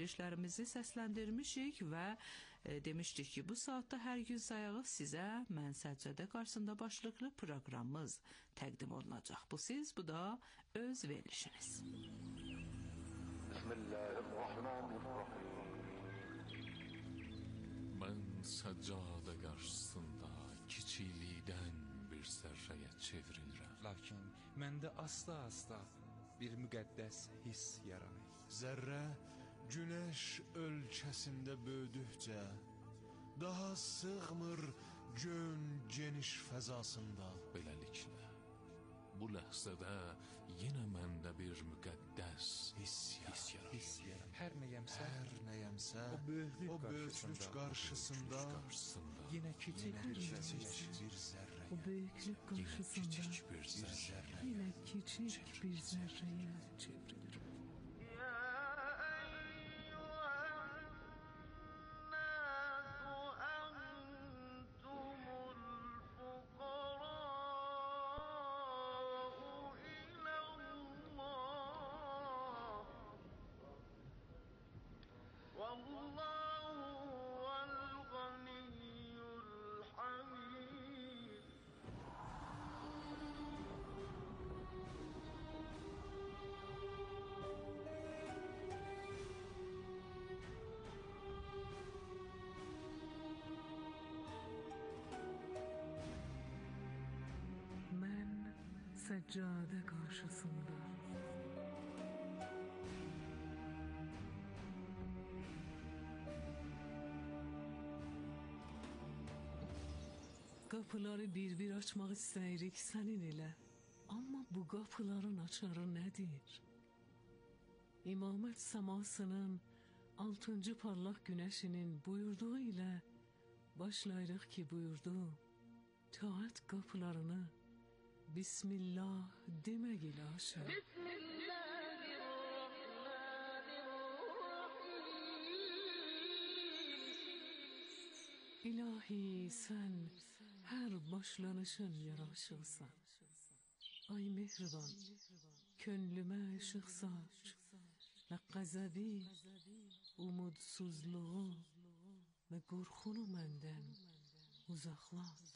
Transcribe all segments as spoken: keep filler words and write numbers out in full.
verilişlərimizi səsləndirmişik və e, demişdik ki, bu saatda hər gün sayağı sizə Mən Səccədə qarşısında başlıqlı proqramımız təqdim olunacaq. Bu siz, bu da öz verilişiniz. Bismillahirrahmanirrahim. Mən Səccədə qarşısında kiçiklikdən bir zərrəyə çevrilirəm. Lakin məndə asla-asla bir müqəddəs hiss yaranır. Zərrə günəş ölkəsində böyüdükcə daha sığmır gön geniş fəzasında. Beləliklə, bu ləhzədə yenə məndə bir müqəddəs hiss yaranır. Hər nəyəmsə, Hər nəyəmsə o böyüklük o böyüklük qarşısında, qarşısında yenə kiçik bir kiçik zərrə. bir zərrə. O büyüklük Yenə karşısında kiçik bir zərrə. yine küçük bir zerreye çevrilir. Ben seccade karşısında Qapıları bir-bir açmaq istəyirik sənin ilə. Amma bu qapıların açarı nədir? İmamət səmasının altıncı parlaq günəşinin buyurduğu ilə başlayırıq ki, buyurdu. Taat qapılarını Bismillah demək ilə açar. İlahi sən hər başlanışın yaraşırsan. Ay mehriban, könlümə işıq saç və qəzəbi, umudsuzluğu və qorxunu məndən uzaqlat.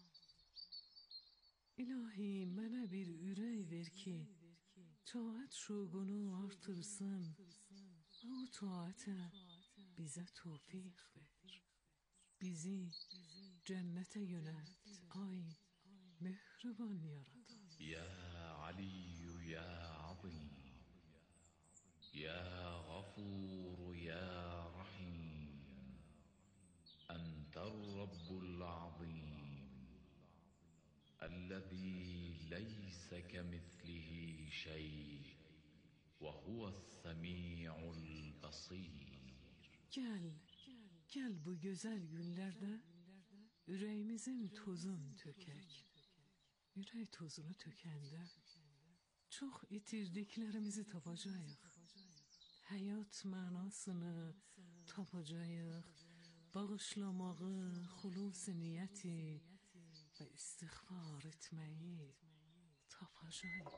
İlahi mənə bir ürək ver ki, taat şuqunu artırsın, o taatə bizə tövfiq ver. Bizi cənnətə yönəlt, ay mehriban yaradan. Ya Aliyyü ya Azim, ya Gafuru ya Rahim, Entər Rabbul Azim, Əl-ləzi leysə kəmithlihi şey, və huvəs-səmi'ul basir. Gəl, gəl bu gözəl günlərdə ürəyimizin tozunu tökək. Ürək tozunu tökəndə çox itirdiklərimizi tapacağıq. Həyat mənasını tapacağıq. Bağışlamağı, xulus niyyəti və istiğfar etməyi tapacağıq.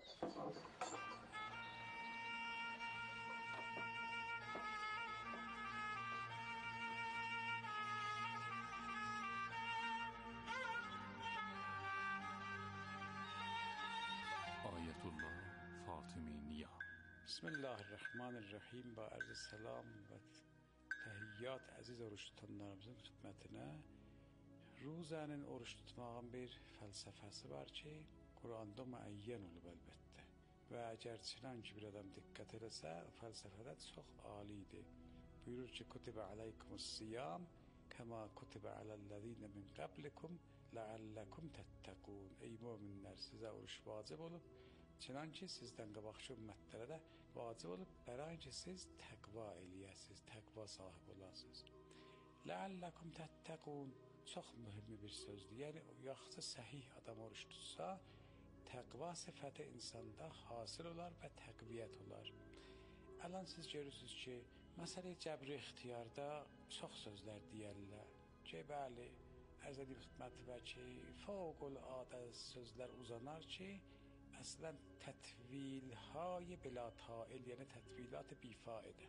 Ayətullah Fatimi Niya. Bismillahirrahmanirrahim. Ba arz salam və təhiyyat əziz oruç tutanlarımızın xidmətinə. Ruzənin oruç tutmağın bir fəlsəfəsi var ki, Quranda müəyyən olub əlbəttə. Və əgər çinan ki bir adam diqqət eləsə, o fəlsəfədə çox alidir. Buyurur ki, Kutibə aleykumus-siyam kəma kutibə aləl-ləzīnə min qablikum ləalləkum təttəqun. Ey möminlər, sizə oruç vacib olub, çinan ki sizdən qabaqçı ümmətlərə də vacib olub, bəran ki siz təqva eləyəsiniz, təqva sahib olasınız. Ləalləkum təttəqun çox mühüm bir sözdür. Yəni, yaxşı səhih adam oruç tutsa, təqva sifəti insanda hasil olar və təqviyyət olar. Ələn siz görürsünüz ki, məsələ cəbri ixtiyarda çox sözlər deyərlər ki, bəli, ərz edib xidməti və ki, fəvqəladə sözlər uzanar ki, əslən tətvilhay bila tail, yəni tətvilat bifaidə.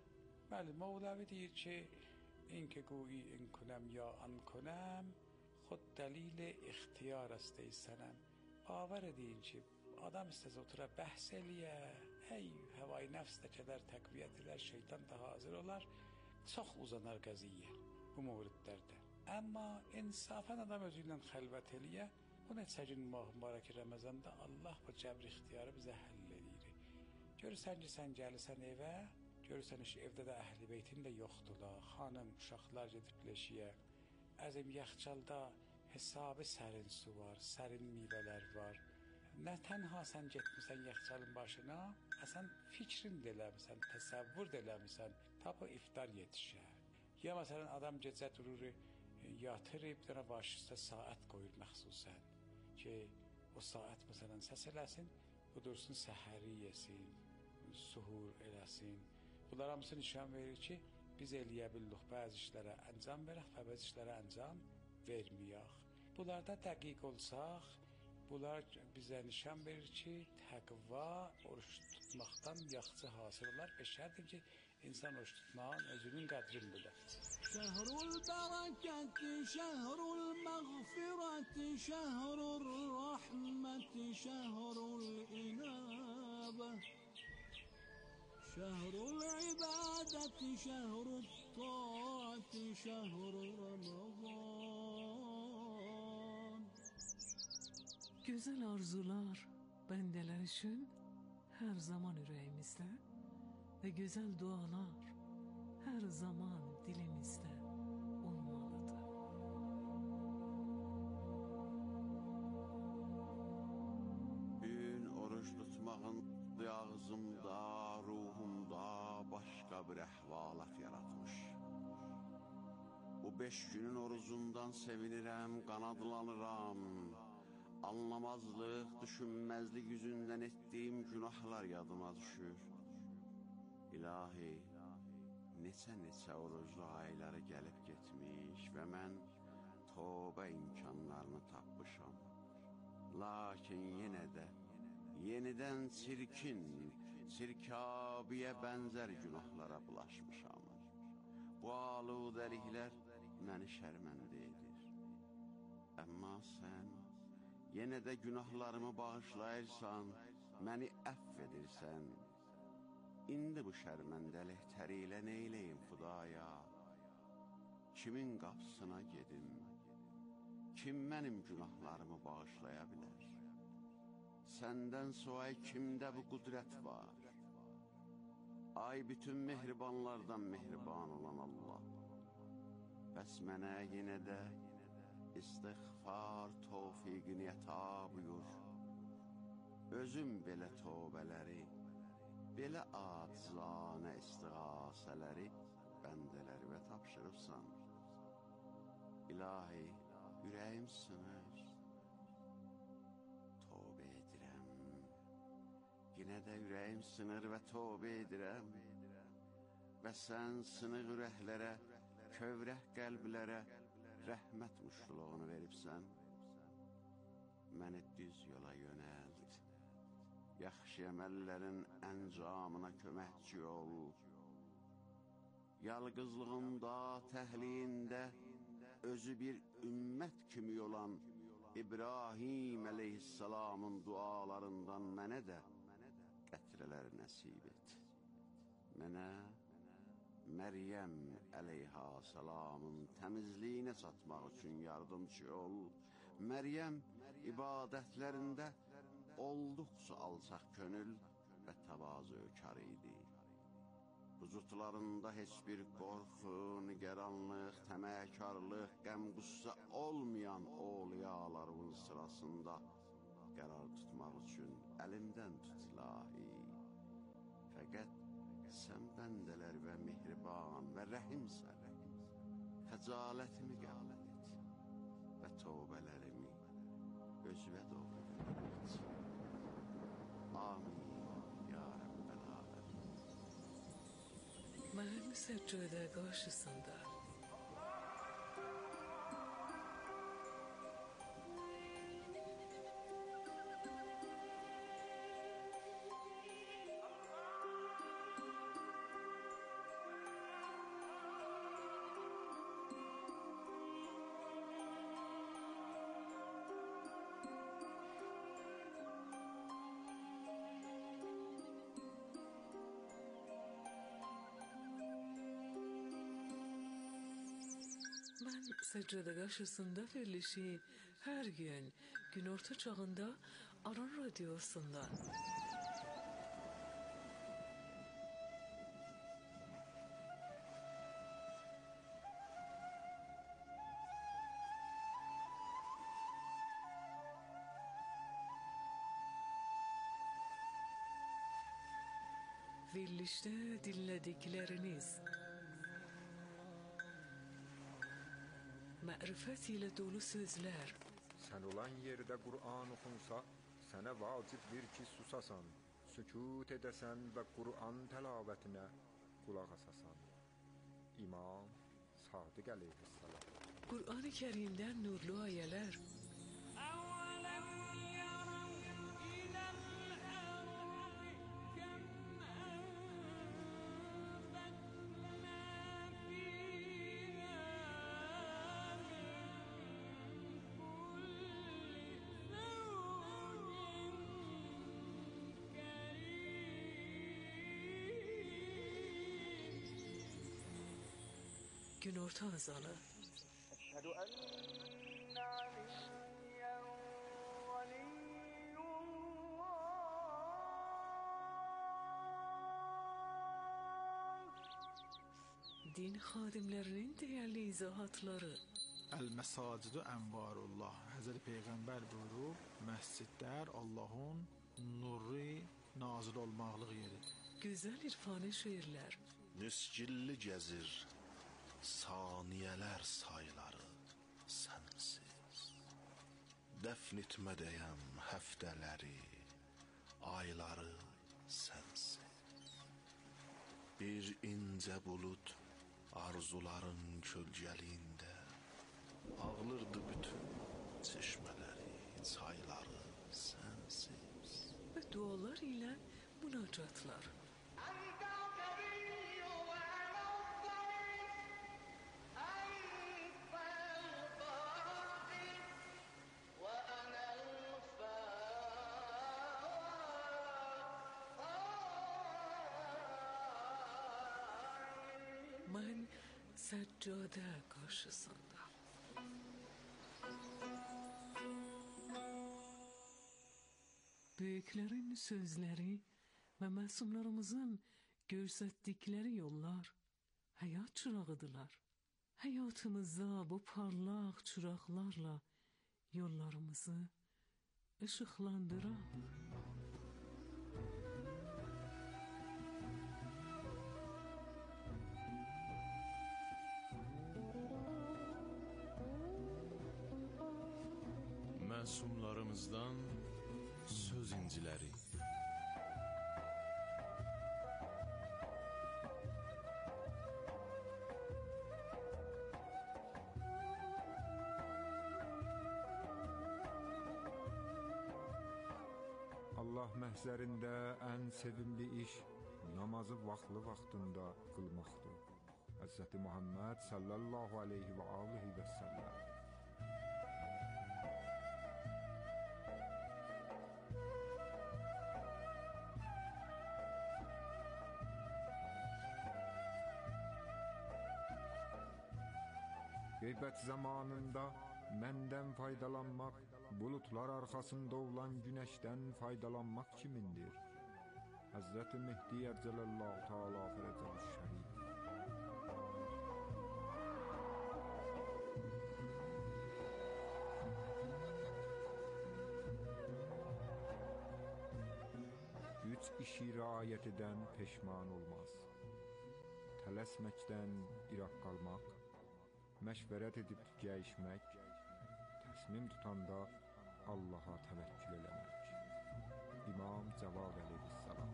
بله مولوی deyir ki اینکه گویی این کنم یا آن کنم خود دلیل اختیار است ای سنم. باور deyin ki adam istəsə otura bəhs eləyə, hey havayı nəfs də qədər təqviyyət edər, şeytan da hazır olar, çox uzanar qəziyyə bu mövridlərdə. Amma insafən adam özü ilə xəlvət eləyə, bu neçə gün mübarək Ramazanda Allah bu cəbr ixtiyarı bizə həll edir. Görürsən ki, sən gəlirsən evə, görürsən ki, evdə də əhl-i beytin də yoxdurlar, xanım, uşaqlar gedib leşiyə, əzim yaxçalda hesabı sərin su var, sərin meyvələr var. Nə tənha sən getmirsən yaxçalın başına, əsən fikrin də eləmirsən, təsəvvür də eləmirsən, ta bu iftar yetişər. Ya məsələn adam gecə durur, yatır, bir dənə baş üstə saat qoyur məxsusən ki, o saat məsələn səs eləsin, bu dursun səhəri yesin, suhur eləsin. Bunlar hamısı nişan verir ki, biz eləyə bildik, bəzi işlərə əncam verək və bəzi işlərə əncam verməyək. Bunlarda dəqiq olsaq, bunlar bizə nişan verir ki, təqva oruç tutmaqdan yaxşı hasıl olar. Və şərtdir ki, insan oruç tutmağın özünün qədrini bilir. Şəhrul bərəkəti, şəhrul məğfirəti, şəhrul rəhməti, şəhrul inəbə, şəhrul ibadəti, şəhrul taati, şəhrul Ramazan. Güzel arzular bendeler için her zaman yüreğimizde ve güzel dualar her zaman dilimizde olmalıdır. Gün oruç tutmağın ağzımda, ruhumda başka bir əhvalat yaratmış. Bu beş günün orucundan sevinirəm, qanadlanıram. Anlamazlıq, düşünməzlik yüzündən etdiyim günahlar yadıma düşür. İlahi, neçə-neçə oruclu ayları gəlib getmiş və mən tövbə imkanlarını tapmışam. Lakin yenə də yenidən çirkin, çirkabiyə bənzər günahlara bulaşmışam. Bu aludəliklər məni şərməndə edir. Amma sən yenə də günahlarımı bağışlayırsan, məni əff edirsən. İndi bu şərməndəlik təri ilə neyləyim Xudaya? Kimin qapısına gedim? Kim mənim günahlarımı bağışlaya bilər? Səndən sonra kimdə bu qüdrət var? Ay bütün mehribanlardan mehriban olan Allah. Bəs mənə yenə də İstiğfar tövfiqini əta buyur. Özüm belə tövbələri, belə acizanə istiğasələri bəndələrimə tapşırıbsan. İlahi, ürəyim sınır. Tövbə edirəm. Yenə də ürəyim sınır və tövbə edirəm. Və sən sınıq ürəklərə, kövrək qəlblərə rəhmət muşluğunu veribsən, məni düz yola yönəld, yaxşı əməllərin əncamına köməkçi ol. Yalqızlığımda, təhliyində özü bir ümmət kimi olan İbrahim əleyhissalamın dualarından mənə də qətrələr nəsib et. Mənə Məryəm əleyhissalamın təmizliyinə çatmaq üçün yardımcı ol. Məryəm ibadətlərində olduqca alçaq könül və təvazökar idi. Vücudlarında heç bir qorxu, nigaranlıq, təməkkarlıq, qəm-qüssə olmayan oğliyaların sırasında qərar tutmaq üçün əlimdən tut ilahi. Fəqət sən bəndələr və mehriban və rəhimsən. Xəcalətimi qəbul et və tövbələrimi özünə doğru yönəlt. Amin ya Rəbbəl aləmin. Mənim səccədə qarşısında Mən səccədə qarşısında verilişi hər gün günorta çağında Aran Radiosu'nda. Verilişte dinledikleriniz mərifət ilə dolu sözlər, Sən olan yerdə Qur'an oxunsa, sənə vacibdir ki susasan, sükut edəsən və Qur'an təlavetinə qulaq asasan. İmam Sadiq əleyhissalam. Qur'an-ı Kərimdən nurlu ayələr, günorta azanı, أشهد أن عليا ولي الله. din xadimlərinin dəyərli izahatları, El-Mesacidu Envarullah. Hazreti Peygamber buyurub, məscidlər Allah'ın nuru nazil olmaqlıq yeridir. gözəl irfani şeirlər, Niscilli gəzir saniyələr sayları sənsiz. Dəfn etmədəyəm həftələri, ayları sənsiz. Bir incə bulud arzuların kölgəliyində ağlırdı bütün çeşmələri, çayları sənsiz. və dualar ilə münacatlar. Mən səccadə qarşısında. Böyüklərin sözləri və məsumlarımızın göstərdikləri yollar həyat çırağıdırlar. Həyatımızda bu parlaq çıraqlarla yollarımızı ışıqlandıraq. Məsumlarımızdan söz inciləri. Allah məhzərində ən sevimli iş namazı vaxtlı vaxtında qılmaqdır. Həzrəti Muhammed sallallahu aleyhi və alihi və səlləm. Qeybət zamanında məndən faydalanmaq, bulutlar arxasında olan günəşdən faydalanmaq kimindir? Həzrəti Mehdi Əcələllahu Teala Fərəcəl Şərif. Üç işi riayət edən peşman olmaz. Tələsməkdən iraq qalmaq, məşvərət edib gəyişmək, təsmim tutanda Allaha təvəkkül eləmək. İmam Cavad əleyhissalam.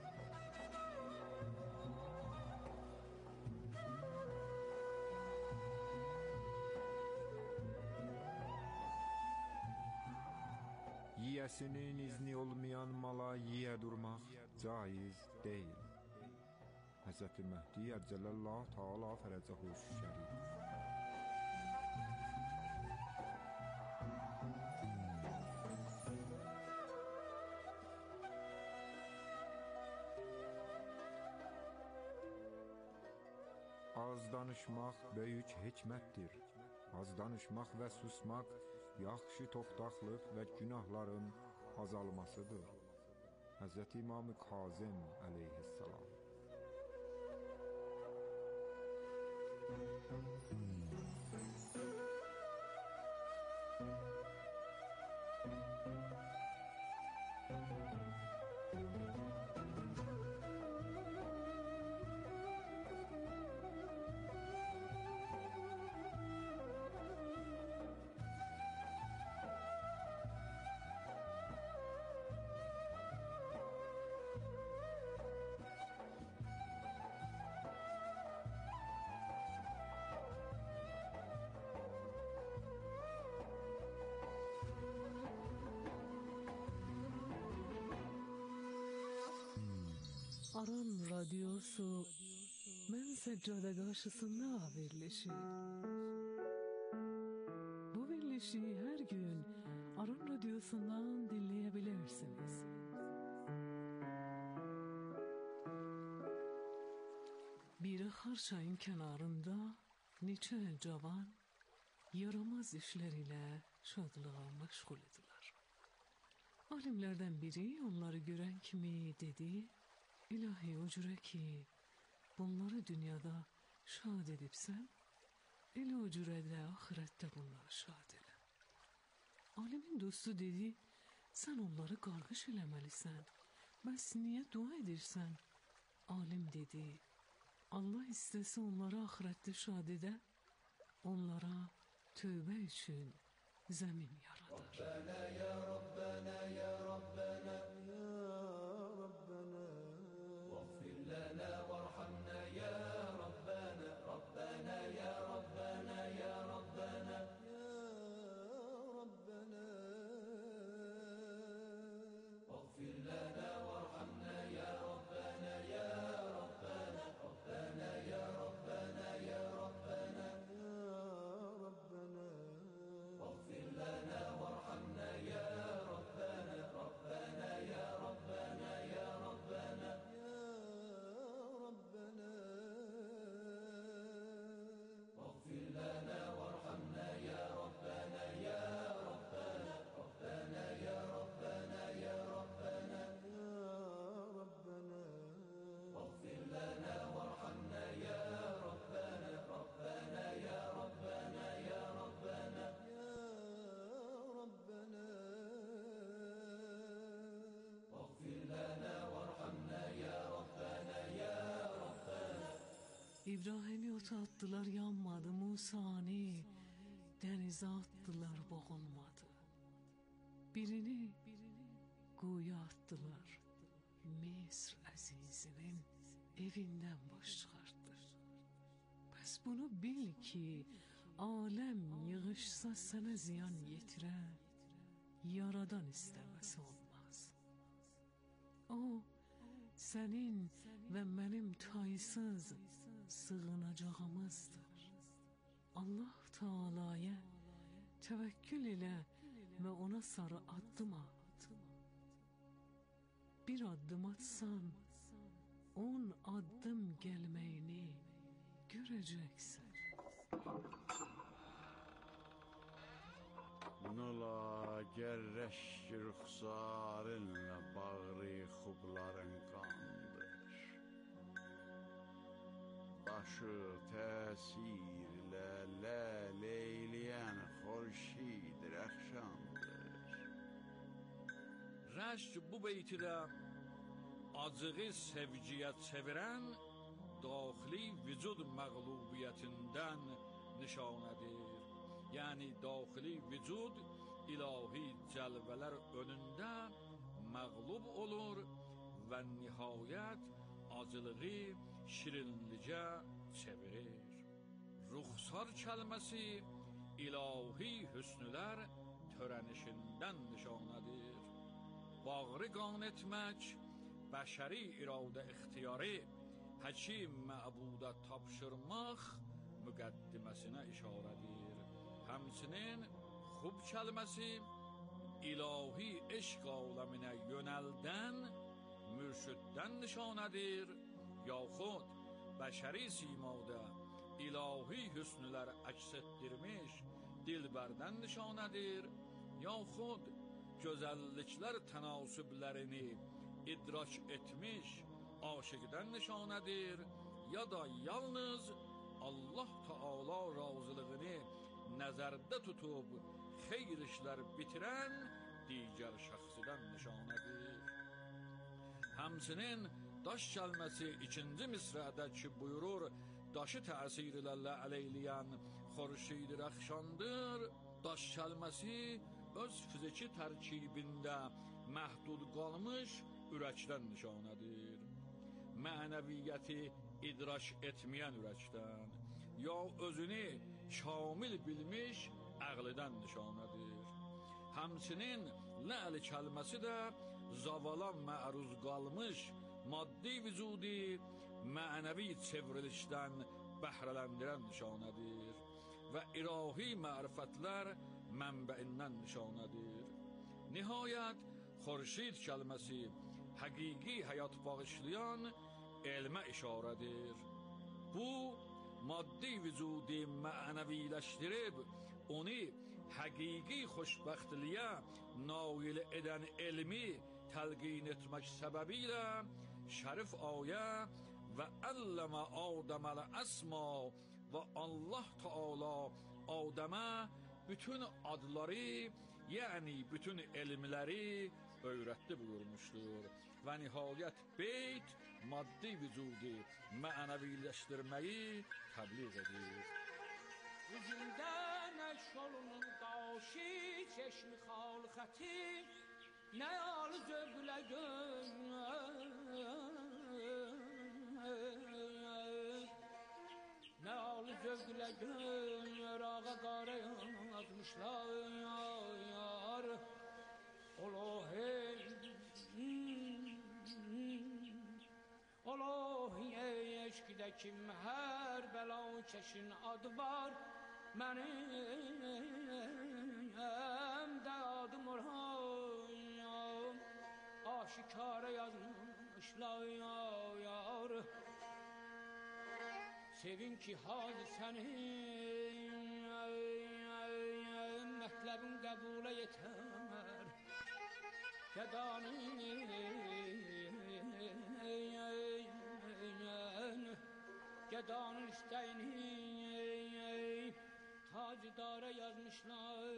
Yiyəsinin izni olmayan mala yiyə durmaq caiz deyil. Həzrəti Mehdi Əcələllahu Teala Fərəcəhu Şərif. Az danışmaq böyük hikmətdir. Az danışmaq və susmaq yaxşı toxtaqlıq və günahların azalmasıdır. Həzrət İmam Kazım əleyhissalam. Aran radyosu mən səccade qarşısında verilişi. Bu verilişi hər gün Aran radyosundan dinleyebilirsiniz. Bir axar çayın kənarında neçə cavan yaramaz işlər ilə şadlığa məşğul idilər. Alimlərdən biri onları görən kimi dedi: İlahi, o cürə ki, bunları dünyada şad edibsən, elə o cürə də ahirətdə bunları şad elə. Alimin dostu dedi: sən onları qarğış eləməlisən, bəs niyə dua edirsən? Alim dedi: Allah istəsə onları ahirətdə şad edə, onlara tövbə üçün zəmin yaradır. Rabbana ya Rabbana ya Rabbana ya Rabbana واغفر لنا وارحمنا يا ربنا ربنا يا ربنا يا ربنا يا ربنا واغفر لنا وارحمنا يا ربنا يا ربنا ربنا يا ربنا يا ربنا يا ربنا واغفر لنا وارحمنا يا ربنا ربنا يا ربنا يا ربنا İbrahim'i ota attılar, yanmadı. Musa'ni denize attılar, boğulmadı. Birini quya attılar, Misr əzizinin evindən baş çıxartdı. Bəs bunu bil ki, aləm yığışsa sənə ziyan yetirən, yaradan istəməsi olmaz. O, sənin və mənim taysız sığınacağımızdır. Allah Teala'ya təvəkkül elə və ona sarı addım at. Bir addım atsan, on addım gəlməyini görəcəksən. Nula gerreş rüxsarınla bağrı xubların qandır. Başı təsirlə ləl eyləyən xorşid rəxşandır. Rəşk bu beytidə acığı sevgiyə çevirən daxili vücud məğlubiyyətindən nişanədir. Yəni daxili vücud ilahi cəlvələr önündə məğlub olur və nihayət acılığı şirinlicə çevirir. Ruxsar kəlməsi ilahi hüsnülər törənişindən nişanədir. Bağrı qan etmək bəşəri iradə ixtiyarı həkim məbuda tapşırmaq müqəddiməsinə işarədir. Həmçinin xub kəlməsi ilahi eşq aləminə yönəldən mürşiddən nişanədir, yaxud bəşəri simada ilahi hüsnülər əks etdirmiş dilbərdən nişanədir, yaxud gözəlliklər tənasüblərini idrak etmiş aşiqdən nişanədir, ya da yalnız Allah Taala razılığını nəzərdə tutub xeyr işlər bitirən digər şəxsidən nişanədir. Həmçinin daş kəlməsi ikinci misrədəki buyurur, daşı təsir ilə lə'ləyləyən xurşid rəxşandır. Daş kəlməsi öz fiziki tərkibində məhdud qalmış ürəkdən nişanədir. Mənəviyyəti idrak etməyən ürəkdən, ya özünü kamil bilmiş əqlidən nişanədir. Həmçinin lə'l kəlməsi də zavala məruz qalmış maddi vücudi mənəvi çevrilişdən bəhrələndirən nişanədir və ilahi mərifətlər mənbəindən nişanədir. Nihayət, xurşid kəlməsi həqiqi həyat bağışlayan elmə işarədir. Bu, maddi vücudi mənəviləşdirib, onu həqiqi xoşbəxtliyə nail edən elmi təlqin etmək səbəbilə şərif ayə və əlləmə Adəməl əsma və Allah Taala Adəmə bütün adları, yəni bütün elmləri öyrətdi buyurmuşdur. Və nihayət beyt maddi vücudi mənəviləşdirməyi təbliğ edir. Üzünden eşolunun daşı çeşmi halkati ne al zövgüle gön ne al zövgüle gön ağa qara yazmışlar yar Allah'ım Allah'ım eşkide kim her bela çeşin adı var Mənim də adım Orhan aşikara yazmışlar yar Sevin ki hal sənin mətləbin qəbula yetər Gədanın Gədanın istəyini Tacdara yazmışlar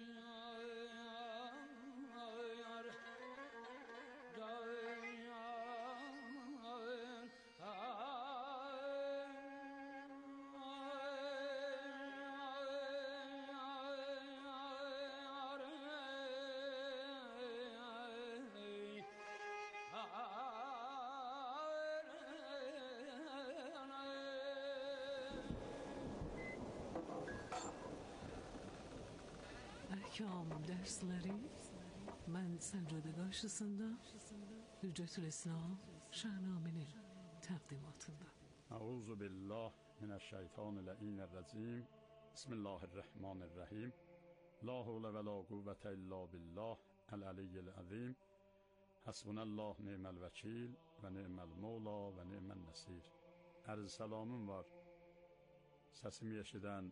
Əhkam dərsləri mən Səncədə qarşısında Hüccətül İslam Şəhnaminin təqdimatında. Əuzu billah minəşşeytanirracim. Bismillahirrahmanirrahim. La havle və la quvvətə illa billah el-aliyyil azim. Həsbunəllah ni'məl vəkil və ni'məl mevla və ni'məl nəsir. Ərz salamım var. Səsimi eşidən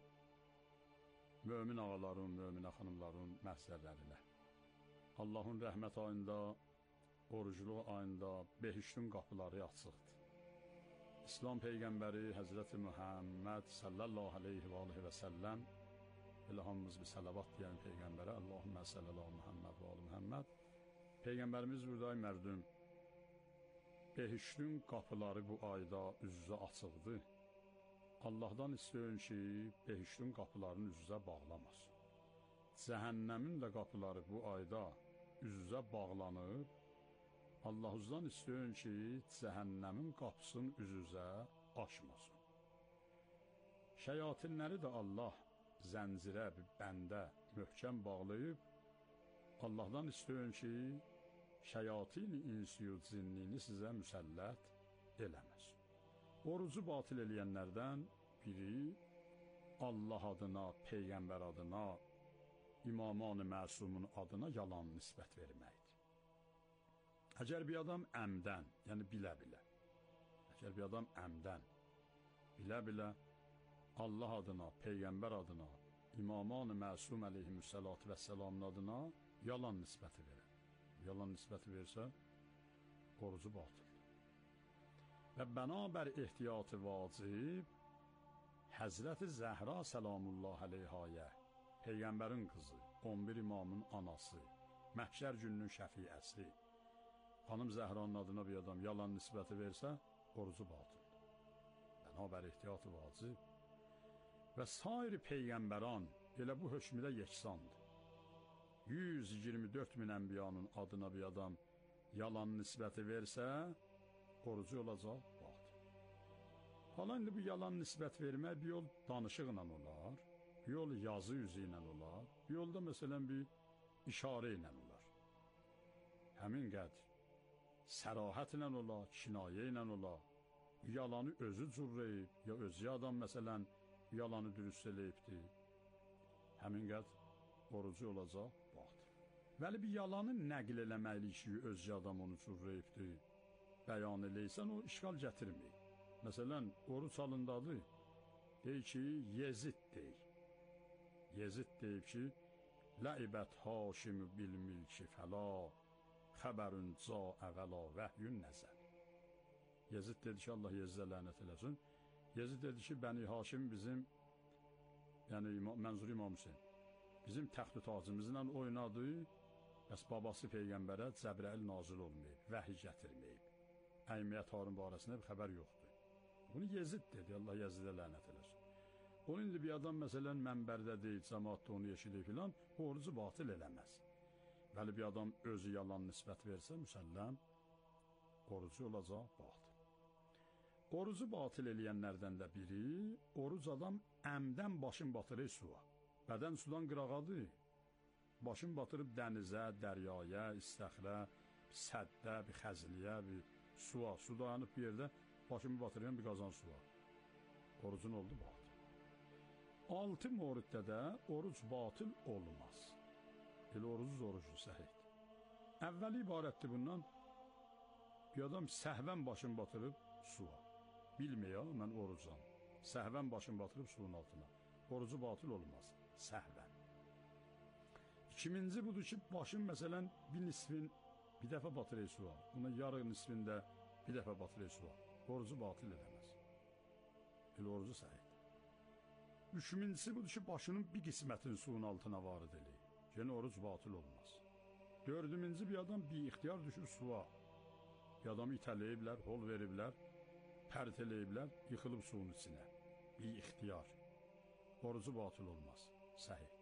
mömin ağaların, möminə xanımların məhzərlərinə. Allahın rəhmət ayında, orucluq ayında behiştin qapıları açıqdır. İslam Peyğəmbəri Həzrəti Muhammed sallallahu aleyhi və aleyhi və səlləm elə hamımız bir salavat deyən Peyğəmbərə Allahümmə sallallahu Muhammed və aleyhi Muhammed Peyğəmbərimiz burada mərdüm behiştin qapıları bu ayda üz-üzə açıqdır. Allahdan istəyən ki, behiştin qapılarını üz-üzə bağlamasın. Cəhənnəmin də qapıları bu ayda üz-üzə bağlanıb, Allahuzdan istəyən ki, cəhənnəmin qapısını üz-üzə açmasın. Şeyatinləri də Allah zəncirə, bir bəndə möhkəm bağlayıb, Allahdan istəyən ki, şeyatin insiyu cinnini sizə müsəllət eləməsin. Orucu batil eləyənlərdən biri Allah adına, Peyğəmbər adına, İmaman-ı Məsumun adına yalan nisbət verməkdir. Əgər bir adam əmdən, yəni bilə-bilə, əgər bir adam əmdən, bilə-bilə Allah adına, Peyğəmbər adına, İmaman-ı Məsum əleyhimüssalatü vəssalamın adına yalan nisbəti verir. Yalan nisbəti versə, orucu batıl. Və bənabər ehtiyatı vacib, Həzrəti Zəhra səlamullah əleyhəyə, Peyğəmbərin qızı, on bir imamın anası, məhşər gününün şəfiəsi, xanım Zəhranın adına bir adam yalan nisbəti versə, orucu batıldır. Bənabər ehtiyatı vacib və sair Peyğəmbəran elə bu hökmüdə yeksandır. yüz iyirmi dörd min ənbiyanın adına bir adam yalan nisbəti versə, orucu olacaq, batıl. Hala indi bu yalan nisbət vermək bir yol danışıqla olar, bir yol yazı üzü ilə olar, bir yolda məsələn bir işarə ilə olar. Həmin qədir sərahətlə olar, kinayə ilə olar, yalanı özü cürrəyib, ya özü adam məsələn yalanı dürüst eləyibdir, həmin qədir orucu olacaq, batıl. Vəli bir yalanı nəql eləməkli ki, özü adam onu cürrəyibdir, bəyan eləysən, o işgal gətirməyib. Məsələn, oruç alındadır, deyir ki, Yezid deyir. Yezid deyib ki, Ləibət Haşimü bil-milki fəla, xəbərün ca əvəla vəhyün nəzər. Yezid dedi ki, Allah Yezidə lənət eləsin. Yezid dedi ki, Bəni Haşim bizim, yəni Mənzur İmam Hüseyin, bizim təxt-ü tacımızla oynadı, bəs babası Peyğəmbərə Cəbrəil nazil olmayıb, vəhy gətirməyib. Əymiyyət Harun barəsində bir xəbər yoxdur. Bunu Yezid dedi, Allah Yezidə lənət eləsin. Onun indi bir adam məsələn mənbərdə deyil, cəmaatda onu yeşilir filan, orucu batıl eləməz. Bəli bir adam özü yalan nisbət versə, müsəlləm, orucu olacaq, batıl. Orucu batıl eləyənlərdən də biri, oruc adam əmdən başın batırır suya. Bədən sudan qırağadır, başın batırıb dənizə, dəryaya, istəxrə, səddə, bir xəzliyə, bir suya, su dayanıb bir yerdə, başımı batırıyan bir qazan su var. Orucun oldu batıl. Altı moriddə də oruc batıl olmaz. Elə orucuz orucun səhiydir. Əvvəli ibarətdir bundan, bir adam səhvən başını batırıb suya. Bilməyə, mən orucam. Səhvən başını batırıb suyun altına. Orucu batıl olmaz, səhvən. İkiminci budur ki, başın məsələn bir nisbin bir dəfə batırır suya. Buna yarı nisbində bir dəfə batırır suya. Orucu batıl edəməz. Elə orucu səhiydir. Üçüncüsü budur ki, başının bir qismətini suyun altına varid eləyir. Yenə oruc batıl olmaz. Dördüncü bir adam bir ixtiyar düşür suya. Bir adamı itələyiblər, hol veriblər, pərt eləyiblər, yıxılıb suyun içinə. Bir ixtiyar. Orucu batıl olmaz. Səhih.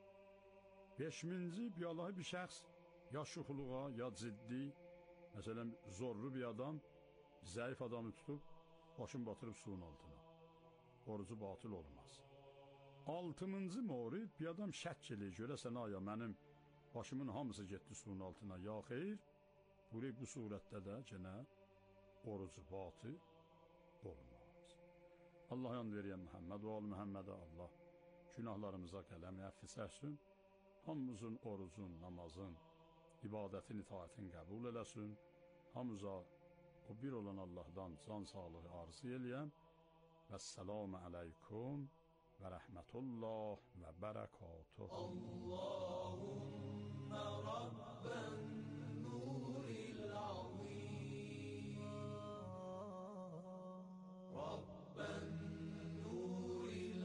Beşinci bir Allahı bir şəxs ya şuxluğa, ya ciddi, məsələn, zorlu bir adam, zəif adamı tutub, başını batırıb suyun altına. Orucu batıl olmaz. Altıncı morid, bir adam şək eləyir, görəsən, aya, mənim başımın hamısı getdi suyun altına, ya xeyr, bu surətdə də genə orucu batıl olmaz. Allah yan veriyən Muhammed və al Muhammedə Allah günahlarımıza qələmi əffi çəksin, hamımızın orucun, namazın, ibadətin, itaətin qəbul eləsin, hamıza o bir olan Allahdan can sağlığı arzu eləyəm. Vəssalamu aleykum və rəhmətullah və bərəkatuh. Allahümmə Rabben nuril azim, Rabben nuril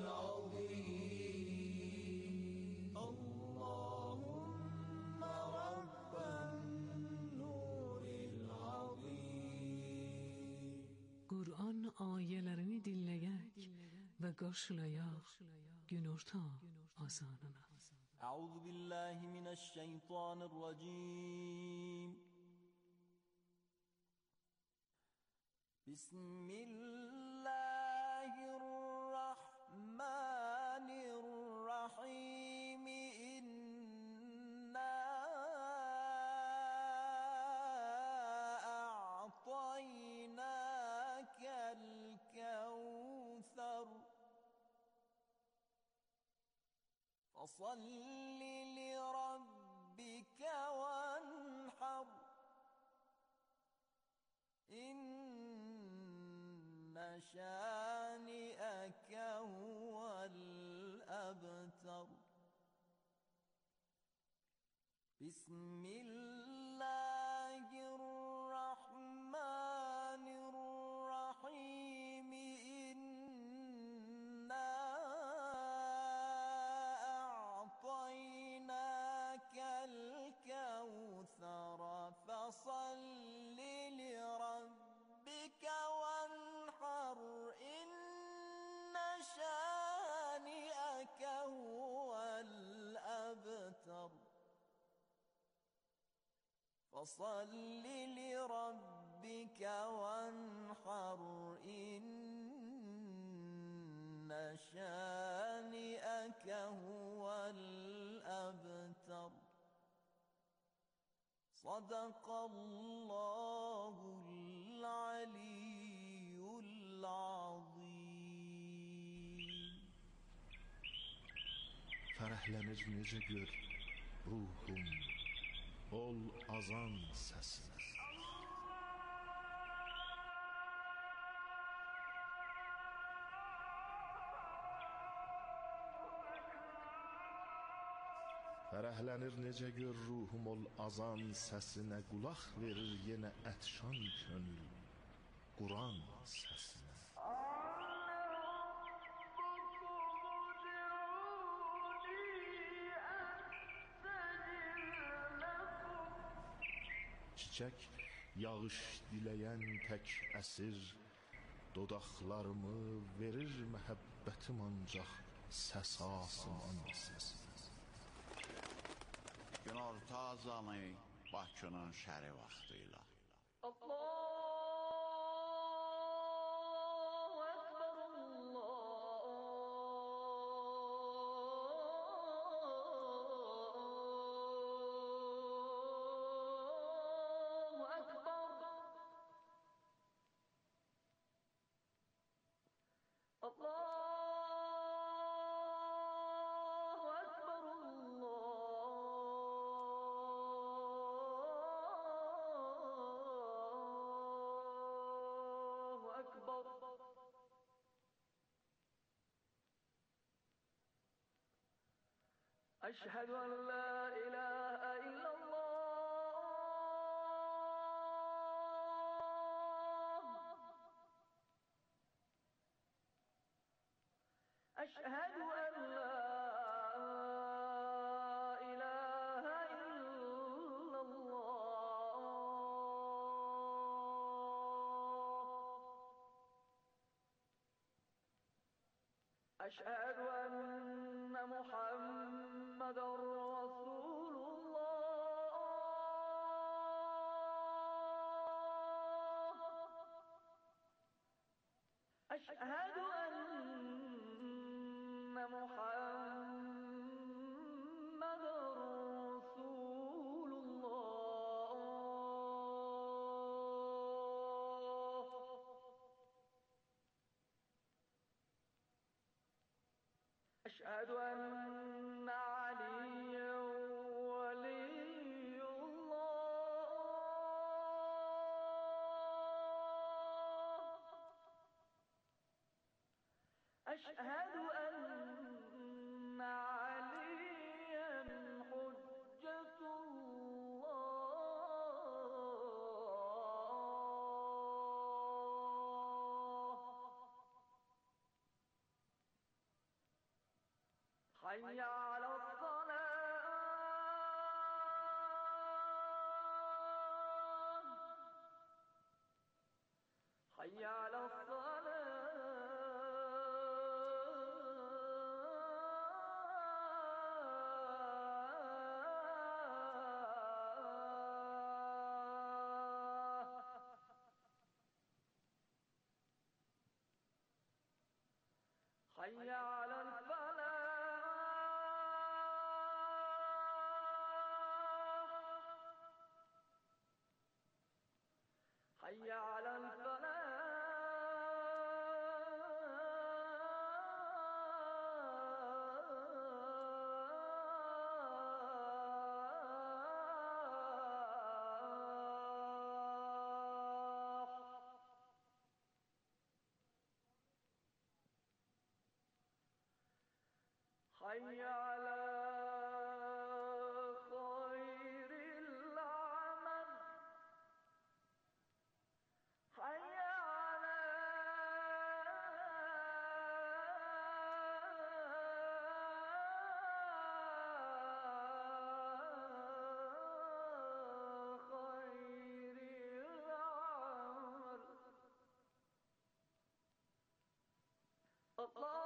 azim, Allahümmə Rabben nuril azim. Qur'an ayələrini dinləyək və qarşılayaq günorta azanına. Əuzu billahi minəşşeytanirracim. Bismillahirrahmanirrahim. İnna a'taynâkel kevser. Fasalli li rabbike venhar. İnne şâni'eke والأبتر بسم الله الرحمن الرحيم إنا أعطيناك الكوثر فصل لربك وانحر إن شانئك هو الأبتر فصل لربك وانحر إن شانئك هو الأبتر صدق الله العلي العظيم. Fərəhlənir necə gör ruhum ol azan səsinə. Fərəhlənir necə gör ruhum ol azan səsinə, qulaq verir yenə ətşan könül Quran səsinə. Çiçək yağış diləyən tək əsir dodaqlarımı verir məhəbbətim ancaq səs asman səsinə. Günorta azanı Bakının şəri vaxtıyla. أشهد أن لا إله إلا الله أشهد أن لا إله إلا الله أشهد أن محمد رسول الله أشهد أن محمد رسول الله أشهد أن عليا ولي الله أشهد أن عليا حجة الله حي على الصلاة حي على الصلاة حي على الفلاح حي على الفلاح حي حي على خير العمل حي على خير العمل الله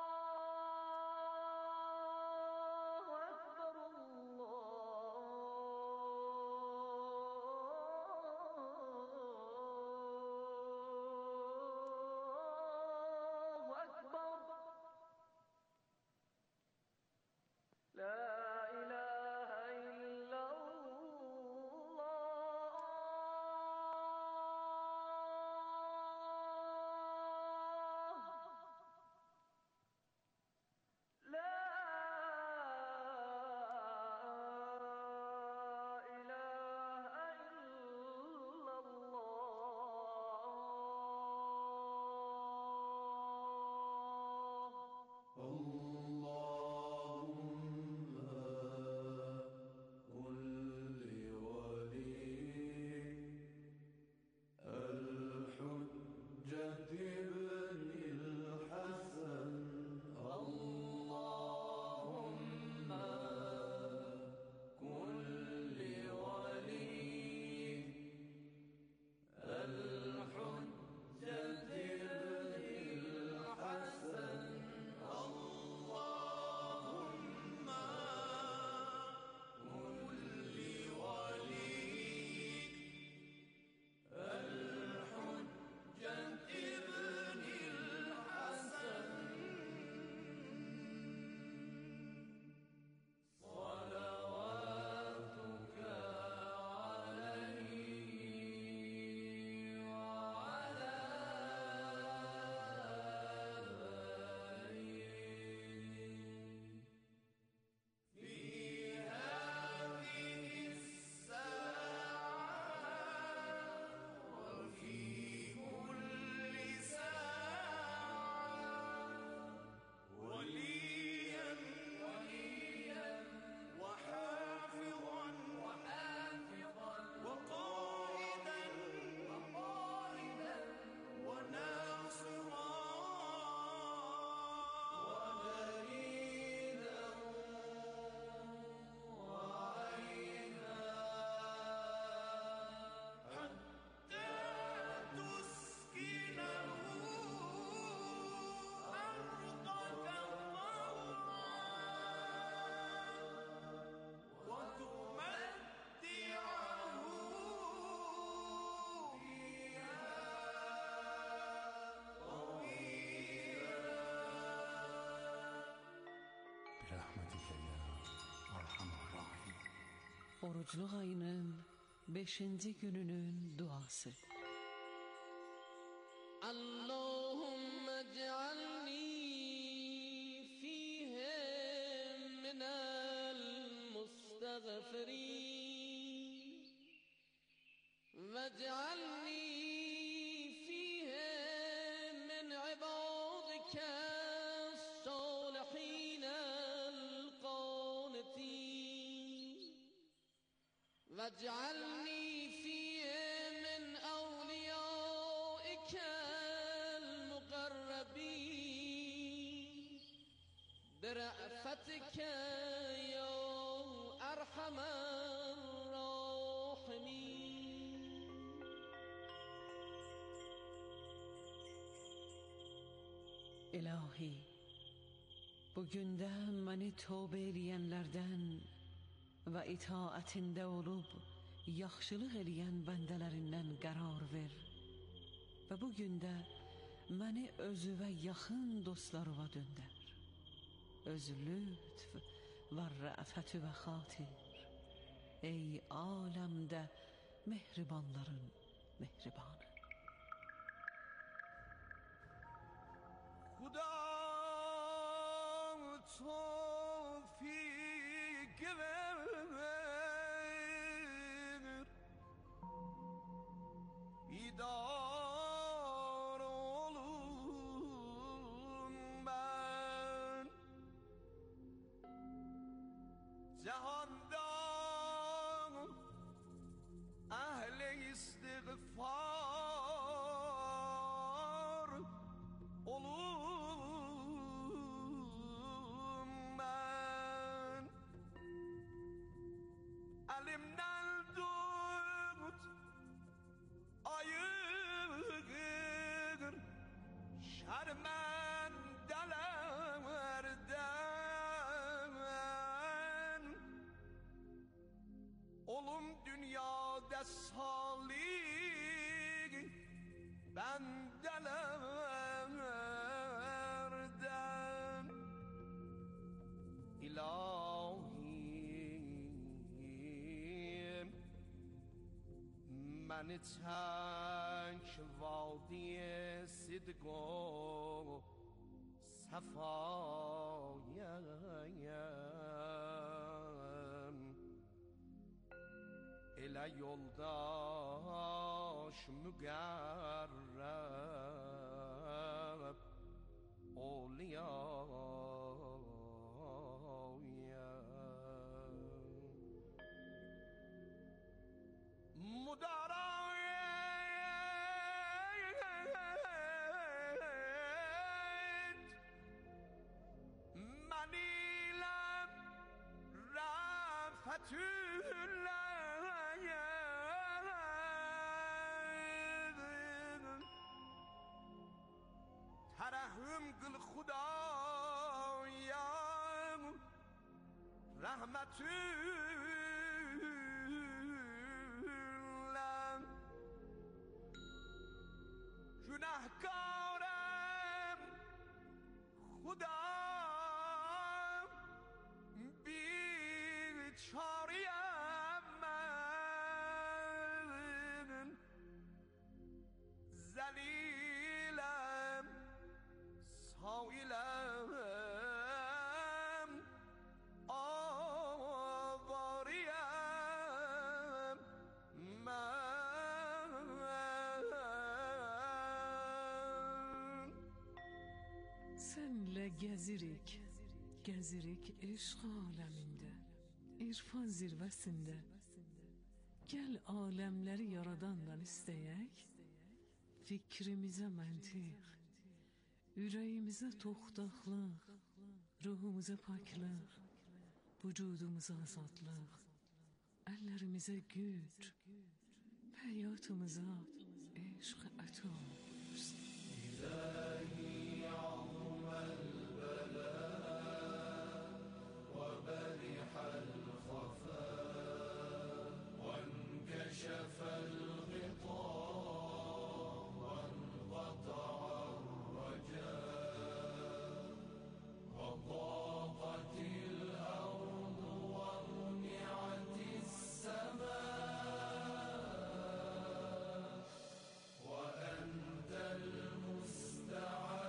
Orucluq ayının beşinci gününün duası. Allahümme cealni fihim minel mustagfirin ve cealni fihim min ibadike salihinel qanitin واجعلني فيهم من أوليائك المقربين برأفتك يا أرحم الراحمين. İlahi, bugün de beni tövbe edenlerden ve itaatinde olup yaxşılıq eləyən bəndələrindən qərar ver və bugün də məni özüvə yaxın dostlarıma döndər. Öz lütf və rəfətü və xatir, ey aləmdə mehribanların mehribanı. Xuda tövfik ver idar olun ben istiğfar olum ben elimden tut ayır şermendelerden olum dünyada salih bendelerden İlahim məni tək vadiyə sidq o səfayəm elə yoldaş müqərrəb oliyayəm mudarayet menilem rafetülleyem terahüm kıl Hudayam rahmetüllem günahkarım Huda biçareyim ben zelilem sailem avariyem ben Senle gezirik, gezirik eşq aleminde, irfan zirvesinde. Gel alemleri yaradandan isteyek, fikrimize mentiq, yüreğimize toxtaqlıq, ruhumuza paklıq, vücudumuza azadlıq, ellerimize güc, hayatımıza eşq ata olsun. إلهي عظم البلاء وبرح الخفاء وانكشف الغطاء وانقطع الرجاء وضاقت الأرض ومنعت السماء وأنت المستعان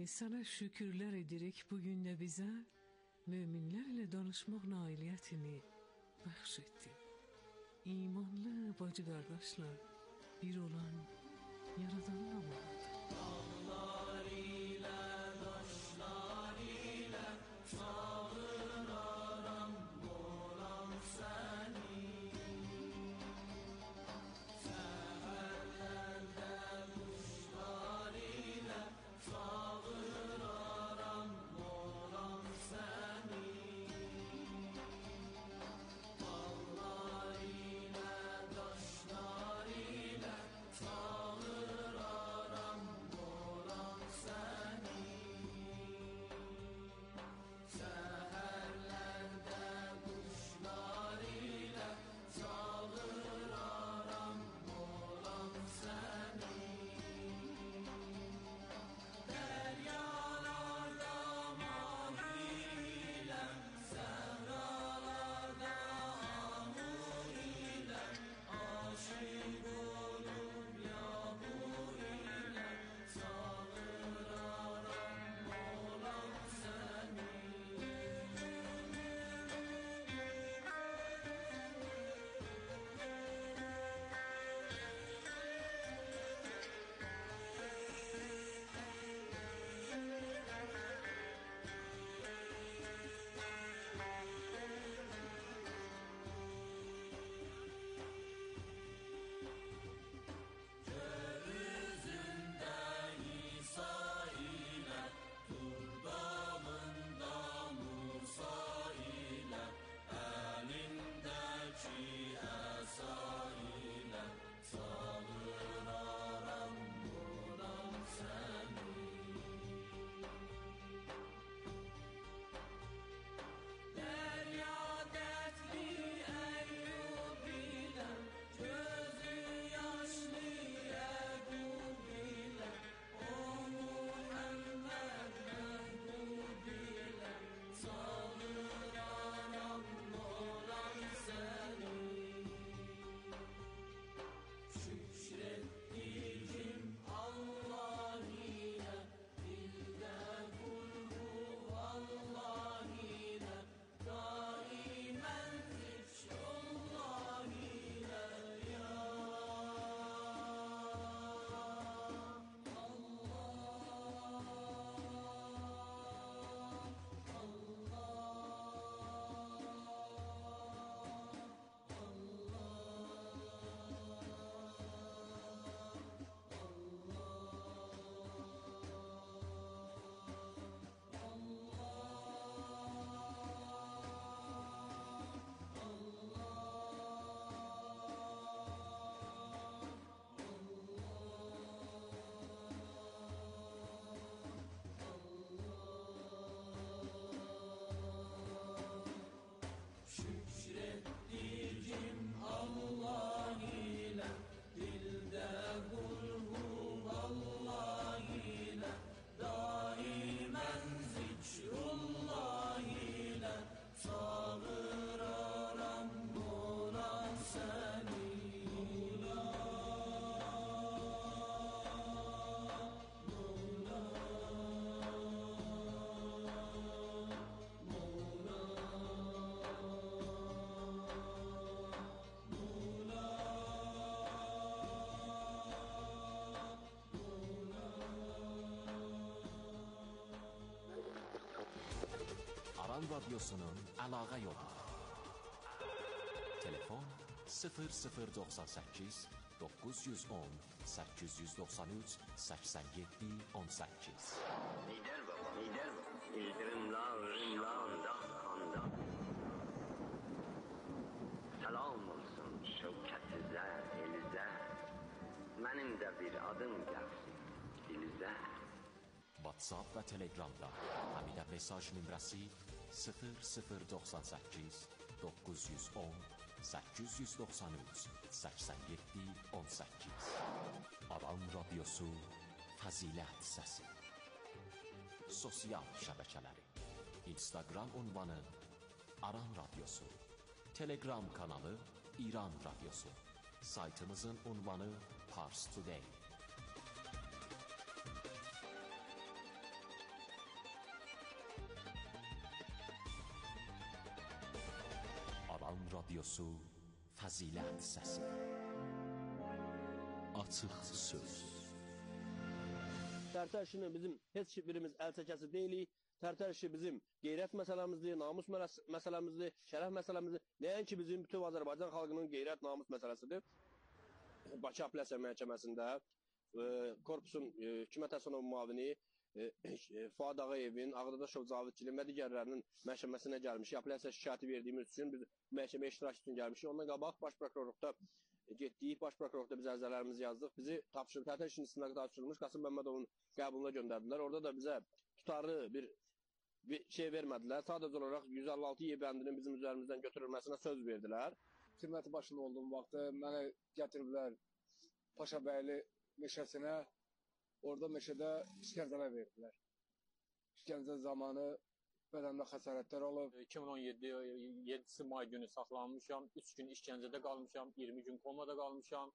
sana şükürler edirik bugün de bize müminlerle danışmaq nailiyyətini bəxş etdi. İmanlı bacı qardaşlar bir olan Yaradanın amadıdır. Dağlar ile, daşlar ile çağıraram olam seni. Seherlerde kuşlar ile çağıraram olam seni. Dağlar ile, daşlar ile çağıraram olam seni. Seherlerde kuşlar ile çağıraram olam seni. Deryalarda mavi ile, sehralarda amur ile, aşık olup yağmur ile çağıraram olam seni. Göğüzünde İsa ile, turbağında Musa ile, elindeki esa ile çağıraram olam seni. Derya dertli Eyyub ile, gözü yaşlı Eyyub ile, o Muhammed Mehbub ile çağıraram olam seni. Şükrettiğim Allah ile, dilde kul huvallah ile, daimen zikrullah ile ya Şükrettiğim Allah ile, dilde kul huvallah ile, daimen zikrullah ile çağıraram olam seni. Aran Radyosu'nun əlaqə yolu. Telefon sıfır sıfır doxsan səkkiz doqquz yüz on səkkiz yüz doxsan üç səksən yeddi on səkkiz. Lider baba, lider baba. İldırımlar, ırımlar, dağ Salam olsun şevkətizə, elizə. Mənim də bir adım gəlsin dilizə. WhatsApp və Telegramda həmidə mesaj nömrəsi sıfır sıfır doxsan səkkiz doqquz yüz on səkkiz yüz doxsan üç səksən yeddi on səkkiz. Aran Radyosu Fəzilət Səsi. Sosial şəbəkələri Instagram ünvanı Aran Radyosu, Telegram kanalı İran Radyosu, saytımızın ünvanı Pars Today. Radyosu Fəzilət Səsi. Açıq söz. Tərtər işini bizim heç birimiz əl çəkəsi deyilik. Tərtər işi bizim qeyrət məsələmizdir, namus məsələmizdir, şərəf məsələmizdir. Nəinki bizim bütün Azərbaycan xalqının qeyrət, namus məsələsidir. Bakı Apellyasiya Məhkəməsində korpusun Hikmət Həsənov müavini Fuad Ağayevin, Ağdadaşov Cavidgilin və digərlərinin məhkəməsinə gəlmişik. Apellyasiya şikayəti verdiyimiz üçün biz məhkəmə iştirak üçün gəlmişik. Ondan qabaq baş prokurorluqda getdik, baş prokurorluqda biz ərizələrimizi yazdıq. Bizi tapşırıb, tərtər işinin istinaqı tapşırılmış Qasım Məmmədovun qəbuluna göndərdilər. Orada da bizə tutarlı bir bir şey vermədilər. Sadəcə olaraq yüz əlli altı Y bəndinin bizim üzərimizdən götürülməsinə söz verdilər. Xidməti başında olduğum vaxtda mənə gətiriblər Paşabəyli meşəsinə. Orada meşədə işgəncələr verdilər. İşgəncə zamanı bədəndə xəsarətlər olub. iki min on yeddi yeddisi may günü saxlanmışam. üç gün işgəncədə qalmışam. iyirmi gün komada qalmışam.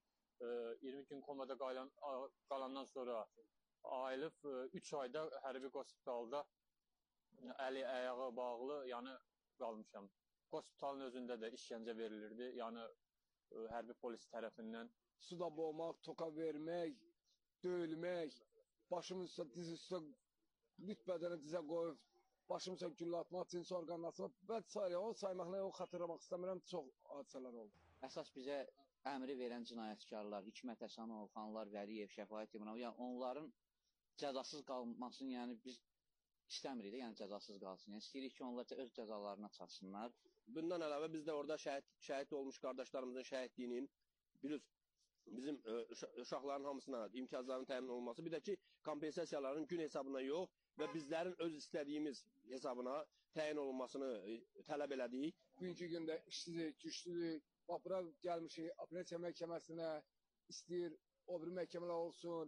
iyirmi gün komada qalan, qalandan sonra ayılıb üç ayda hərbi hospitalda əli, ayağı bağlı, yəni qalmışam. Hospitalın özündə də işgəncə verilirdi. Yəni hərbi polis tərəfindən. Suda boğmaq, toka vermək, döyülmək, başımın üstə, diz üstə, lüt bədəni dizə qoyub, başımın üstə güllə atmaq, cinsi orqanlasmaq və s. O saymaqla o xatırlamaq istəmirəm, çox hadisələr oldu. Əsas bizə əmri verən cinayətkarlar, Hikmət Həsənov, Xanlar Vəliyev, Şəfaət İmranov, yəni onların cəzasız qalmasını, yəni biz istəmirik də, yəni cəzasız qalsın. Yəni istəyirik ki, onlar öz cəzalarına çatsınlar. Bundan əlavə biz də orada şəhid, şəhid olmuş qardaşlarımızın şəhidliyinin, bilirsiniz, bizim uşaqların hamısına imtiyazların təmin olunması, bir də ki, kompensasiyaların gün hesabına yox və bizlərin öz istədiyimiz hesabına təyin olunmasını tələb elədik. Bugünkü gündə işsizlik, güclülük, bax, bura gəlmişik, Apellyasiya Məhkəməsinə istəyir, o bir məhkəmələr olsun,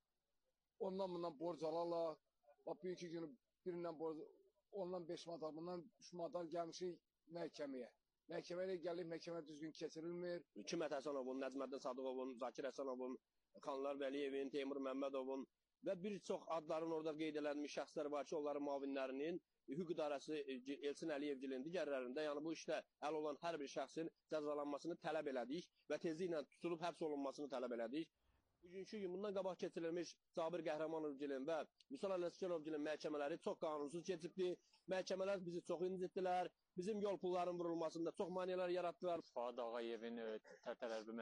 ondan bundan borc alarlar. Bax, bugünkü günü birindən borc, ondan beş manat, bundan üç manat gəlmişik məhkəməyə. Məhkəməyə gəlib, məhkəmə düzgün keçirilmir. Hikmət Həsənovun, Nəcməddin Sadıqovun, Zakir Həsənovun, Xanlar Vəliyevin, Teymur Məmmədovun və bir çox adların orada qeyd edilmiş şəxslər var ki, onların müavinlərinin, hüquq idarəsi Elçin Əliyevgilin digərlərində, yəni bu işdə əl olan hər bir şəxsin cəzalanmasını tələb elədik və tezliklə tutulub həbs olunmasını tələb elədik. Bugünkü gün bundan qabaq keçirilmiş Cabir Qəhrəmanovgilin və Vüsal Ələsgərovgilin məhkəmələri çox qanunsuz keçibdir. Məhkəmələr bizi çox incitdilər. Bizim yol pulların vurulmasında çox maneələr yaratdılar. Fuad Ağayevin Tərtər hərbi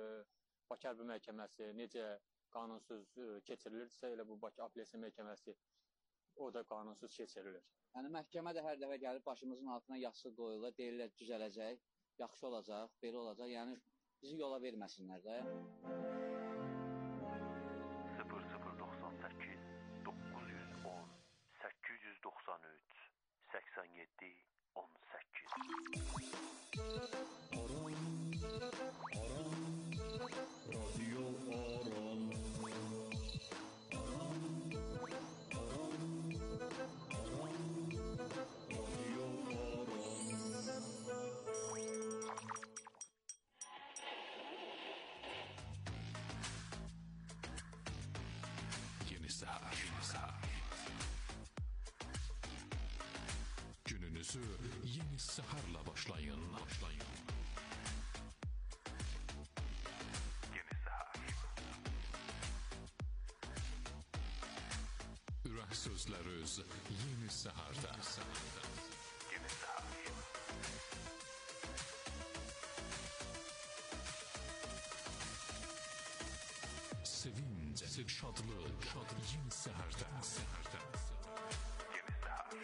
Bakı hərbi məhkəməsi necə qanunsuz keçirilirsə, elə bu Bakı Apellyasiya Məhkəməsi o da qanunsuz keçirilir. Yəni məhkəmə də hər dəfə gəlib başımızın altına yassı qoyurlar, deyirlər düzələcək, yaxşı olacaq, belə olacaq. Yəni bizi yola verməsinlər də. sıfır sıfır doxsan səkkiz doqquz yüz on səkkiz yüz doxsan üç səksən yeddi on səkkiz. Radyo Aran. Yeni Səhər. Gününüzü Yeni Səhərlə başlayın. Başlayın. Yeni Səhər. Ürək sözləri öz Yeni Səhərdə. Yeni Səhər. Sevinç, şadlıq, Yeni Səhərdə. Yeni Səhər.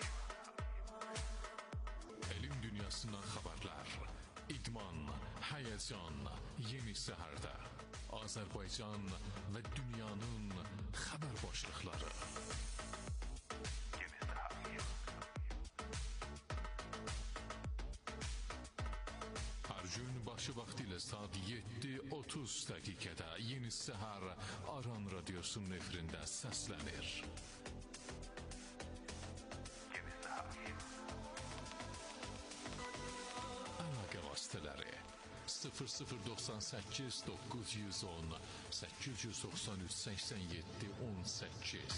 Elm dünyasından xəbərlər, idman, həyəcan, Yeni Səhərdə. Azərbaycan və dünyanın xəbər başlıqları. Yeni Səhər. Hər gün başı vaxtı ilə saat yeddi otuz dəqiqədə Yeni Səhər Aran Radyosunun efirində səslənir. Yeni Səhər. Əlaqə vasitələri sıfır sıfır doxsan səkkiz doqquz yüz on səkkiz yüz doxsan üç səksən yeddi on səkkiz.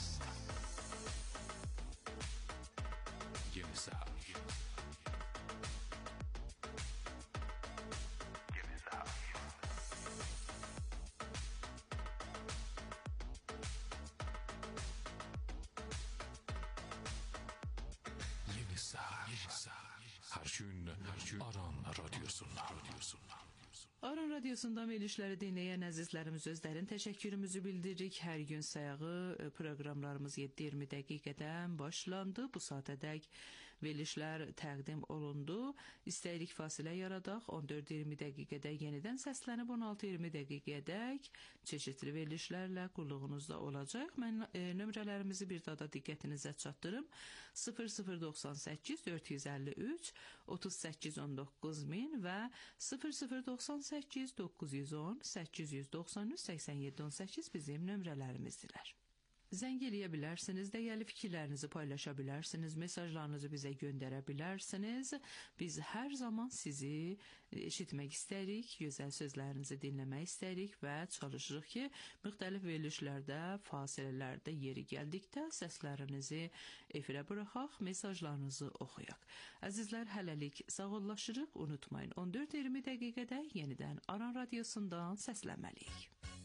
Yeni Səhər. hər gün Aran radiosundan. radiosundan. Aran Radyosu'nda verilişləri dinləyən əzizlərimiz özlərin təşəkkürümüzü bildiririk. Hər gün sayağı proqramlarımız yeddi iyirmi dəqiqədən başlandı. Bu saatədək verilişlər təqdim olundu. İstəyirik fasilə yaradaq. on dörd iyirmi dəqiqədə yenidən səslənib on altı iyirmi dəqiqədək çeşitli verilişlərlə qulluğunuzda olacaq. Mən e, nömrələrimizi bir daha da diqqətinizə çatdırım. sıfır sıfır doxsan səkkiz dörd yüz əlli üç otuz səkkiz on doqquz min və sıfır sıfır doxsan səkkiz doqquz yüz on səkkiz yüz doxsan üç səksən yeddi on səkkiz bizim nömrələrimizdirlər. Zəng eləyə bilərsiniz, dəyərli fikirlərinizi paylaşa bilərsiniz, mesajlarınızı bizə göndərə bilərsiniz. Biz hər zaman sizi eşitmək istəyirik, gözəl sözlərinizi dinləmək istəyirik və çalışırıq ki, müxtəlif verilişlərdə, fasilələrdə yeri gəldikdə səslərinizi efirə buraxaq, mesajlarınızı oxuyaq. Əzizlər, hələlik sağollaşırıq, unutmayın, on dörd iyirmi dəqiqədə yenidən Aran Radyosundan səslənməliyik.